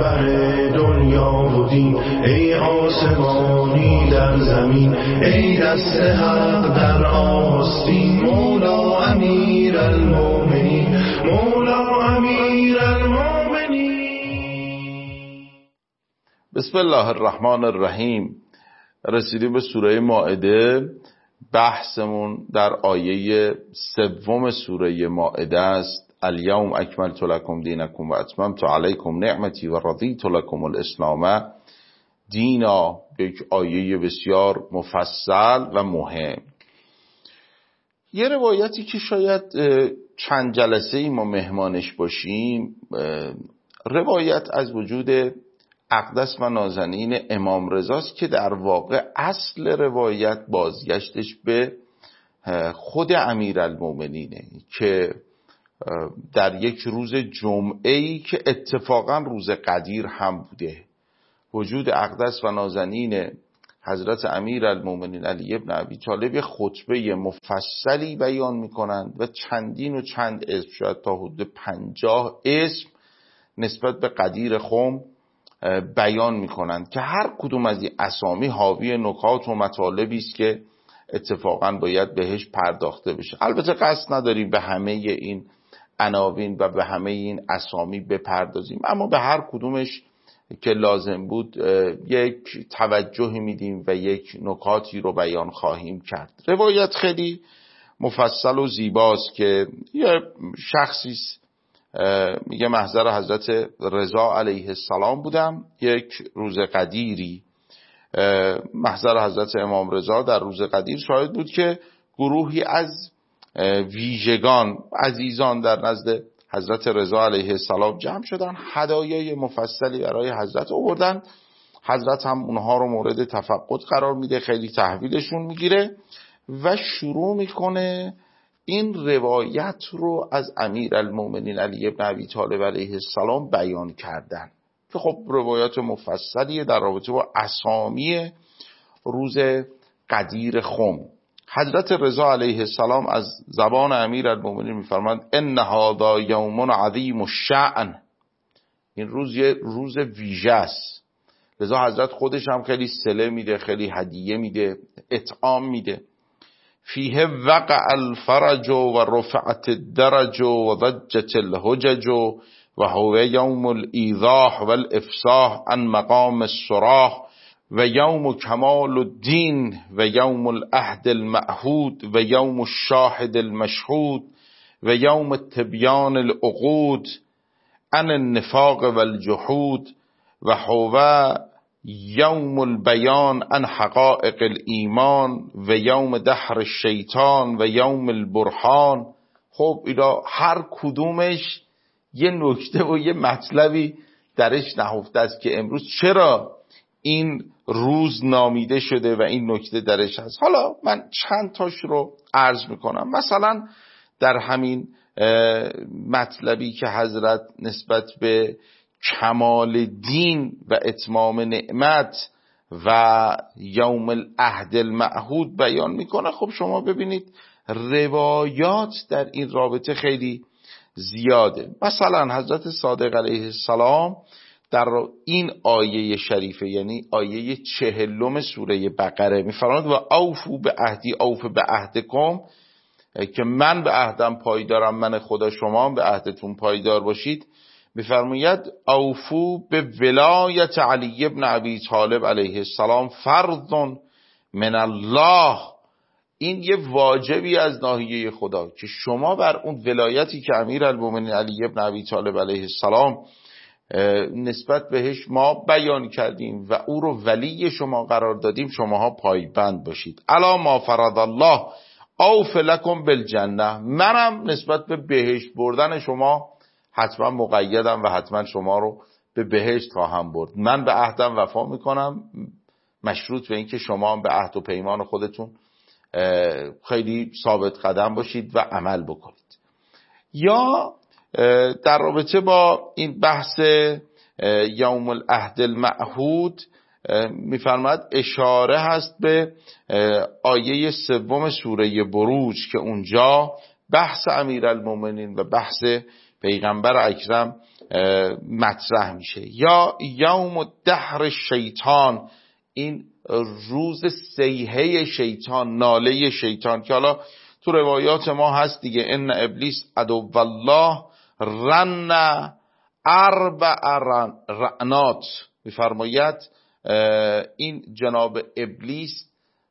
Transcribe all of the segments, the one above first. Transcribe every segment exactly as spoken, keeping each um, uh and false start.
رهبر دنیا و دین، ای آسمانی در زمین، ای دست حق در آستین، مولا امیر المومنین، مولا امیر المومنین. بسم الله الرحمن الرحیم. رسیدیم به سوره مائده. بحثمون در آیه سوم سوره مائده است. الیوم اکملت لکم دینکم و اتممت علیکم نعمتی و رضیت لکم الاسلام دینا. یک آیه بسیار مفصل و مهم. یه روایتی که شاید چند جلسه ای ما مهمانش باشیم، روایت از وجود اقدس و نازنین امام رضاست که در واقع اصل روایت بازگشتش به خود امیرالمومنینه که در یک روز جمعه‌ای که اتفاقا روز قدیر هم بوده، وجود اقدس و نازنین حضرت امیرالمومنین علی ابن ابی طالب خطبه مفصلی بیان میکنند و چندین و چند اسم، شاید تا حدود پنجاه اسم نسبت به قدیر خم بیان میکنند که هر کدوم از این اسامی حاوی نکات و مطالبی است که اتفاقا باید بهش پرداخته بشه. البته قصد نداریم به همه این عناوین و به همه این اسامی بپردازیم، اما به هر کدومش که لازم بود یک توجهی میدیم و یک نکاتی رو بیان خواهیم کرد. روایت خیلی مفصل و زیباست که یه شخصی میگه محضر حضرت رضا علیه السلام بودم یک روز قدیری. محضر حضرت امام رضا در روز قدیر شاهد بود که گروهی از ویژگان عزیزان در نزد حضرت رضا علیه السلام جمع شدن، هدایای مفصلی برای حضرت آوردن. حضرت هم اونها رو مورد تفقد قرار میده، خیلی تحویلشون میگیره و شروع میکنه این روایت رو از امیرالمومنین علی ابن ابی طالب علیه السلام بیان کردن که خب روایت مفصلیه در رابطه با اسامی روز قدیر خم. حضرت رضا علیه السلام از زبان امیرالمومنین میفرماند ان هذا یوم عظیم الشأن، این روز یه روز ویژه است. لذا حضرت خودش هم خیلی صله میده، خیلی هدیه میده، اطعام میده. فیه وقع الفرج و رفعت الدرج و ضجت الحجج و هو یوم الایضاح و الافصاح عن مقام الصراح و یوم کمال الدین و یوم العهد المعهود و یوم الشاهد المشهود و یوم تبیان العقود عن النفاق و الجحود و هو یوم البیان عن حقائق الایمان و یوم دحر الشیطان و یوم البرهان. خب اینا هر کدومش یه نکته و یه مطلبی درش نهفته است که امروز چرا این روز نامیده شده و این نکته درش هست. حالا من چند تاش رو عرض میکنم. مثلا در همین مطلبی که حضرت نسبت به کمال دین و اتمام نعمت و یوم العهد المعهود بیان میکنه، خب شما ببینید روایات در این رابطه خیلی زیاده. مثلا حضرت صادق علیه السلام در این آیه شریفه، یعنی آیه چهلم سوره بقره میفرماید و اوفو به عهدی اوف به عهدکم، که من به عهدم پایدارم، من خدا شما به عهدتون پایدار باشید. میفرماید اوفو به ولایت علی ابن ابی طالب علیه السلام فرض من الله، این یه واجبی از ناحیه خدا که شما بر اون ولایتی که امیرالمومنین علی ابن ابی طالب علیه السلام نسبت بهش ما بیان کردیم و او رو ولی شما قرار دادیم، شماها پایبند باشید. الا ما فرض الله اوف لکم بالجنه، منم نسبت به بهشت بردن شما حتما مقیدم و حتما شما رو به بهشت خواهم برد. من به عهدم وفا میکنم، مشروط به این که شما هم به عهد و پیمان خودتون خیلی ثابت قدم باشید و عمل بکنید. یا در رابطه با این بحث یوم العهد المعهود میفرماید اشاره هست به آیه سوم سوره بروج که اونجا بحث امیرالمومنین و بحث پیغمبر اکرم مطرح میشه. یا یوم دهر شیطان، این روز صیحه شیطان، ناله شیطان، که حالا تو روایات ما هست دیگه، ان ابلیس عدو الله رن اربع رعنات، میفرماید این جناب ابلیس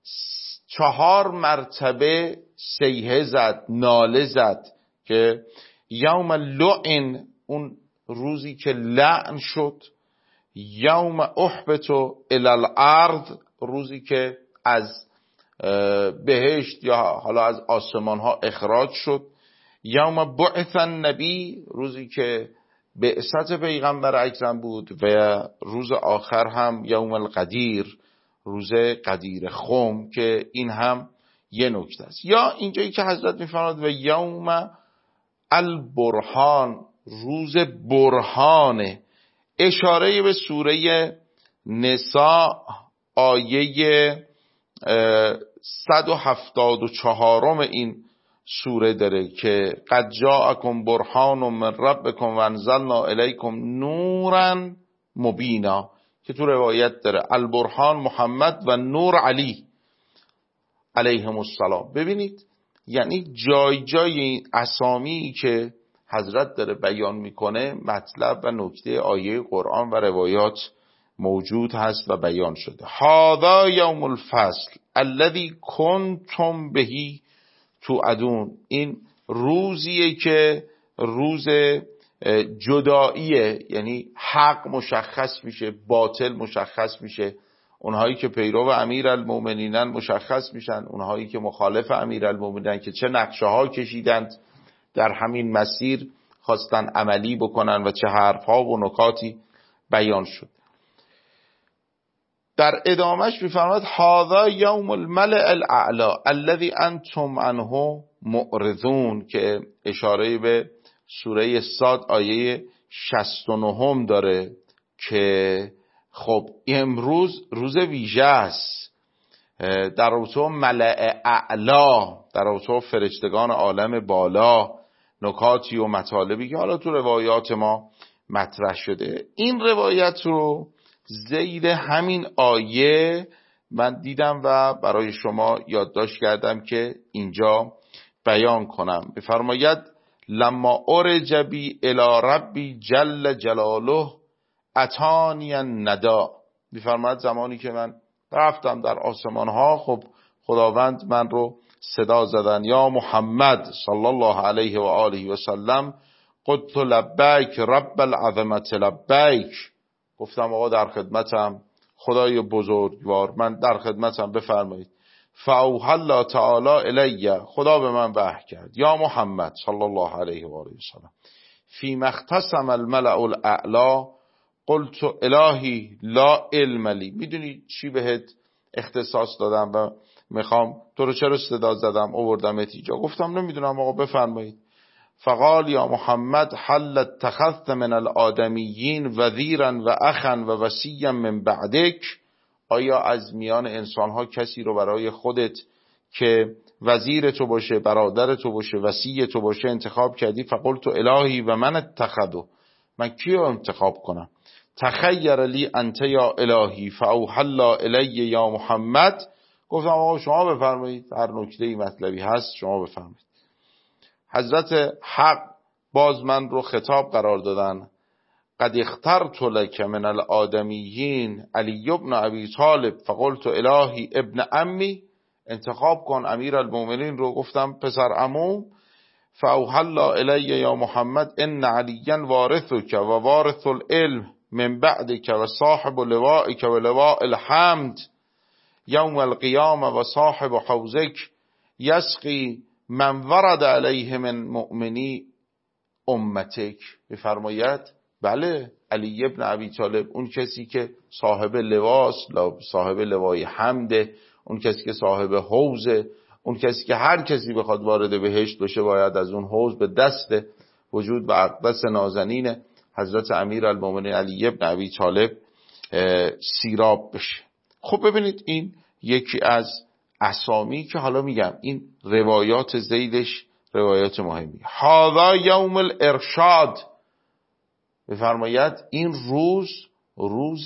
چهار مرتبه صیحه زد، ناله زد، که یوم لعن، اون روزی که لعن شد، یوم احبتو الی الارض، روزی که از بهشت یا حالا از آسمان ها اخراج شد، یوم بعث النبی، روزی که بعثت پیغمبر اکرم بود، و روز آخر هم یوم القدیر، روز قدیر خم، که این هم یه نکته است. یا اینجایی که حضرت میفرماد و یوم البرهان، روز برهانه، اشاره به سوره نساء آیه صد و هفتاد و چهارم این سوره داره که قد جاءکم برهان من ربکم و انزلنا الیکم نورا مبینا، که تو روایت داره البرهان محمد و نور علی علیهم السلام. ببینید یعنی جای جای این اسامی که حضرت داره بیان میکنه مطلب و نکته آیه قرآن و روایات موجود هست و بیان شده. هذا یوم الفصل الذی کنتم به توعدون، این روزیه که روز جداییه، یعنی حق مشخص میشه، باطل مشخص میشه، اونهایی که پیرو امیرالمومنینن مشخص میشن، اونهایی که مخالف امیرالمومنینن که چه نقشه ها کشیدند در همین مسیر خواستن عملی بکنن و چه حرف ها و نکاتی بیان شد. در ادامهش میفرماد هذا یوم الملأ الاعلی الذی انتم عنه معرضون، که اشاره به سوره صاد آیه شصت و نه داره که خب امروز روز ویژه است در رابطه ملأ اعلا، در رابطه فرشتگان عالم بالا، نکاتی و مطالبی که حالا تو روایات ما مطرح شده. این روایت رو زیر همین آیه من دیدم و برای شما یادداشت کردم که اینجا بیان کنم. بفرماید لما ارج بی الی ربی جل جلاله اتانی الندا، بفرماید زمانی که من رفتم در آسمان ها، خب خداوند من رو صدا زدن، یا محمد صلی الله علیه و آله و سلم قلت لبیک رب العظمت لبیک، گفتم آقا در خدمتم خدای بزرگوار، من در خدمتم، بفرمایید. فاوحی الله تعالی الی، خدا به من وحی کرد، یا محمد صلی الله علیه و آله و سلم فیما اختصم الملأ الاعلی قلت الهی لا علم لی، میدونی چی بهت اختصاص دادم و میخوام تو رو چرا صدا زدم آوردمت اینجا؟ گفتم نمیدونم آقا، بفرمایید. فقال یا محمد هل اتخذت من الآدمیین وزیرا و اخا و وصیا من بعدک، آیا از میان انسانها کسی رو برای خودت که وزیر تو باشه، برادر تو باشه، وصی تو باشه انتخاب کردی؟ فقلت الهی و من اتخذو، من کیو انتخاب کنم؟ تخیر لی انت یا الهی فاوحی الله الی یا محمد، گفتم آقا شما بفرمایید، هر نکته‌ای مطلبی هست شما بفرمایید. حضرت حق باز من رو خطاب قرار دادن، قد اخترت لک من الآدمیین علی ابن ابی طالب فقلت الهی ابن عمی، انتخاب کن امیر المؤمنین رو، گفتم پسر عمو. فاوحی الله الی یا محمد ان علیا وارثک و وارث العلم من بعدک و صاحب لوائک و لواء الحمد یوم القیامه و صاحب حوزک یسقی من ورد علیه من مؤمنی امتک، بفرماید بله علی ابن ابی طالب، اون کسی که صاحب لواس، صاحب لوای حمده، اون کسی که صاحب حوزه، اون کسی که هر کسی بخواد وارد بهشت بشه باید از اون حوض به دست وجود و اقدس نازنین حضرت امیر المومنین علی ابن ابی طالب سیراب بشه. خب ببینید این یکی از اسامی که حالا میگم این روایات زیدش روایات مهمی. هذا یوم الارشاد، می‌فرماید این روز روز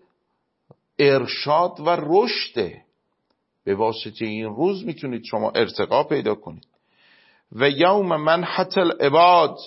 ارشاد و رشده، به واسطه این روز میتونید شما ارتقا پیدا کنید. و یوم منحت العباد،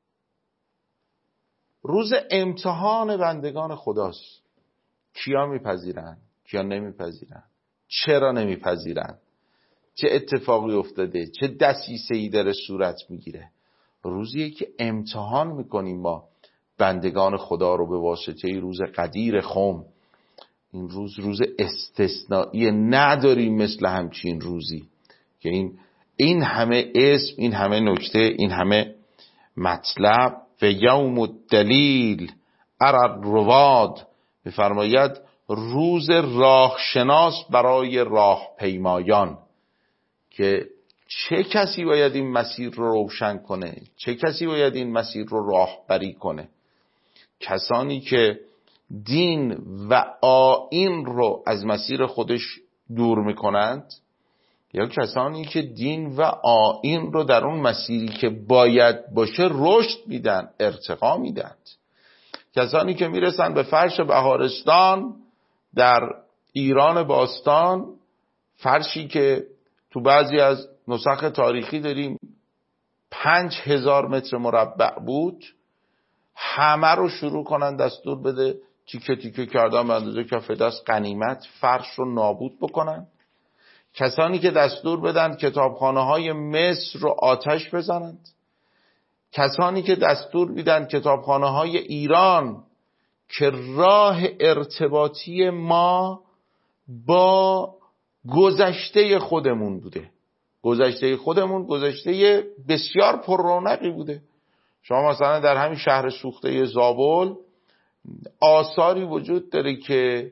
روز امتحان بندگان خداست. کیا میپذیرن، کیا نمیپذیرن، چرا نمیپذیرن، چه اتفاقی افتاده، چه دسیسه‌ای داره صورت میگیره. روزیه که امتحان میکنیم ما بندگان خدا رو به واسطه روز قدیر خم. این روز روز استثنایی، نداریم مثل همچین روزی که این این همه اسم، این همه نکته، این همه مطلب. و یوم الدلیل ارى الرواد، می‌فرماید روز راهشناس برای راه پیمایان، که چه کسی باید این مسیر رو روشن کنه، چه کسی باید این مسیر رو راهبری کنه. کسانی که دین و آیین رو از مسیر خودش دور میکنند، یا کسانی که دین و آیین رو در اون مسیری که باید باشه رشد میدن، ارتقا میدن. کسانی که میرسن به فرش بهارستان در ایران باستان، فرشی که تو بعضی از نسخ تاریخی داریم پنج هزار متر مربع بود، همه رو شروع کنن دستور بده تیکه تیکه کردن به اندازه کف دست غنیمت، فرش رو نابود بکنن. کسانی که دستور بدن کتابخانه های مصر رو آتش بزنند. کسانی که دستور میدن کتابخانه های ایران که راه ارتباطی ما با گذشته خودمون بوده، گذشته خودمون گذشته بسیار پر رونقی بوده. شما مثلا در همین شهر سوخته زابل آثاری وجود داره که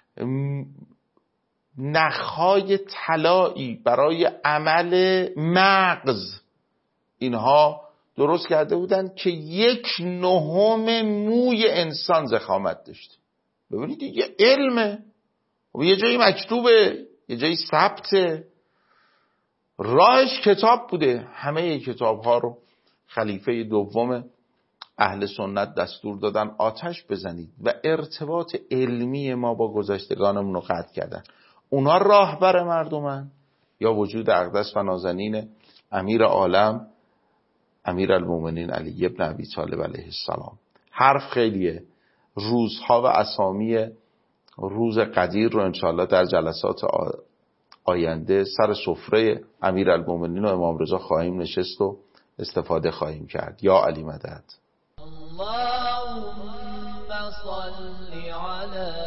نخهای طلایی برای عمل مغز اینها درست کرده بودن که یک نهم موی انسان ضخامت داشته. ببینید یه علمه، یه جایی مکتوبه، یه جایی ثبته، راهش کتاب بوده. همه کتاب ها رو خلیفه دوم اهل سنت دستور دادن آتش بزنید و ارتباط علمی ما با گذشتگانمون رو قطع کردن. اونا راهبر مردمن یا وجود اقدس و نازنین امیر عالم امیر المومنین علی ابن ابی طالب علیه السلام؟ حرف خیلیه. روزها و اسامی روز قدیر رو انشاءالله در جلسات آینده سر سفره امیر المومنین و امام رضا خواهیم نشست و استفاده خواهیم کرد. یا علی مدد. اللهم صل علی